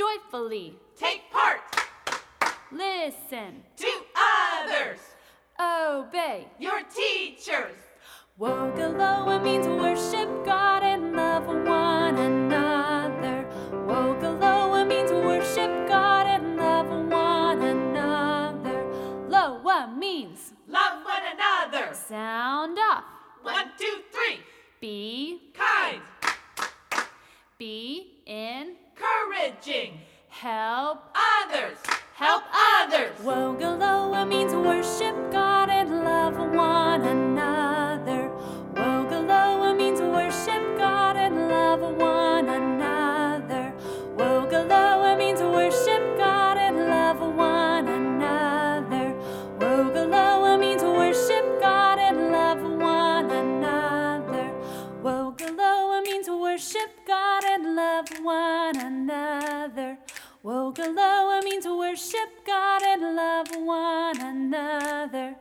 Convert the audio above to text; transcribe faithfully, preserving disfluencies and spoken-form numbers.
joyfully take part, listen to others, obey your teachers. Wogaloa means worship God and love one another. Wogaloa means worship God and love one another. Loa means love one another. Sound off. One, two, three. Be kind. Be encouraging. Help others. Help others. Wogaloa means worship God and love one another. Wogaloa means worship God and love one another. Wogaloa means worship God and love one another. Wogaloa means worship God and love one another. Wogaloa means worship God and love one another. Wogaloa means worship God and love one another.